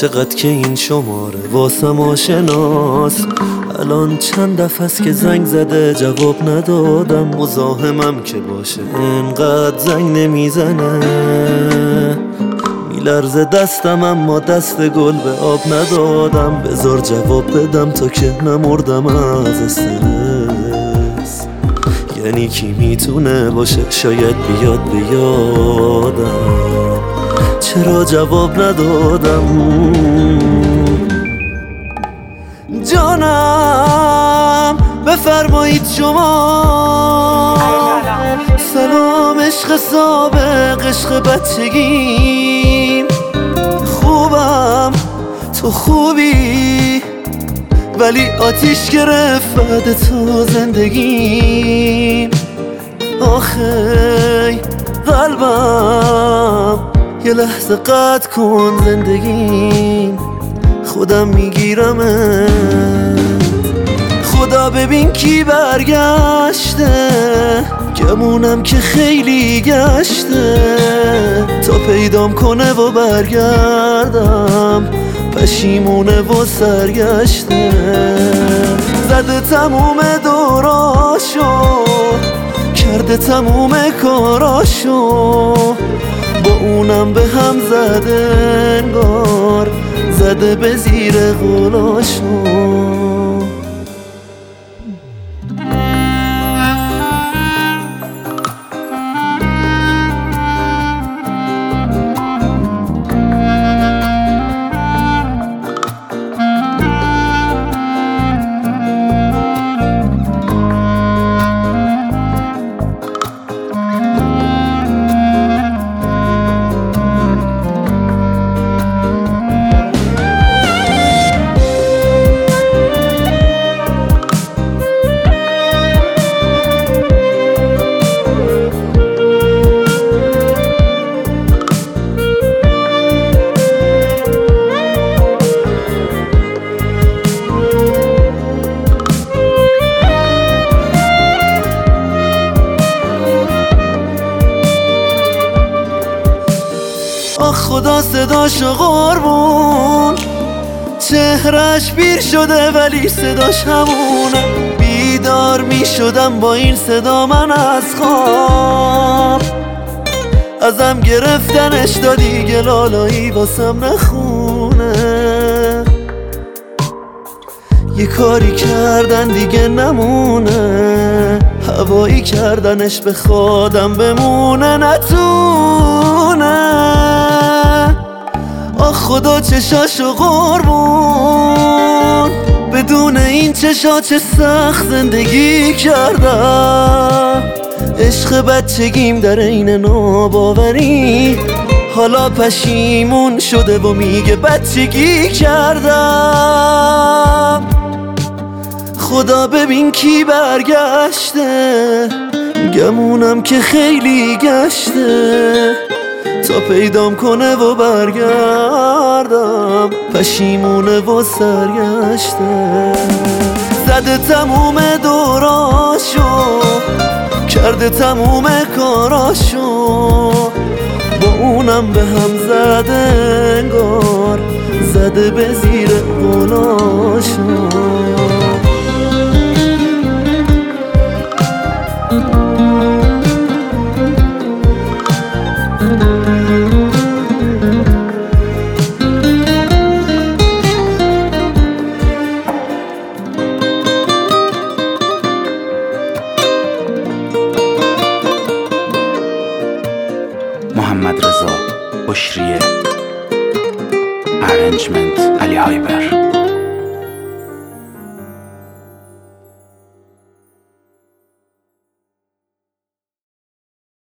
چقدر که این شماره واسم آشناست. الان چند دفعه است که زنگ زده جواب ندادم. مزاحمم که باشه انقدر زنگ نمیزنه. میلرزه دستم اما دست گل به آب ندادم. بذار جواب بدم تا که نمردم از استرس. یعنی کی میتونه باشه شاید بیاد به یادم. چرا جواب ندادم؟ جانم بفرمایید شما. سلام عشق سابق، عشق بچگیم. خوبم تو خوبی؟ ولی آتیش گرفت بعد تو زندگیم. آخی قلبم یه لحظه قطع کن زندگیم. خودم میگیرمه. خدا ببین کی برگشته. گمونم که خیلی گشته تا پیدام کنه و برگردم. پشیمونه و سرگشته. زده تموم دوراشو، کرده تموم کاراشو. با اونم به هم زده انگار، زده به زیر غلاشو. آخ خدا صداشو قربون. چهرش پیر شده ولی صداش همونه. بیدار می شدم با این صدا من از خواب. ازم گرفتنش تا دیگه لالایی واسم نخونه. یه کاری کردن دیگه نمونه. هوایی کردنش به خودم بمونه نتونه. آخ خدا چشاشو قربون. بدون این چشا چه سخت زندگی کردم. عشق بچگیم در این ناباوری حالا پشیمون شده و میگه بچگی کردم. خدا ببین کی برگشته. گمونم که خیلی گشته تا پیدام کنه و برگردم. پشیمونه و سرگشته. زده تموم دوراشو، کرده تموم کاراشو. با اونم به هم زده انگار، زده به زیر غلاشو. محمد رضا بشریه. ارنجمنت علی هایبر.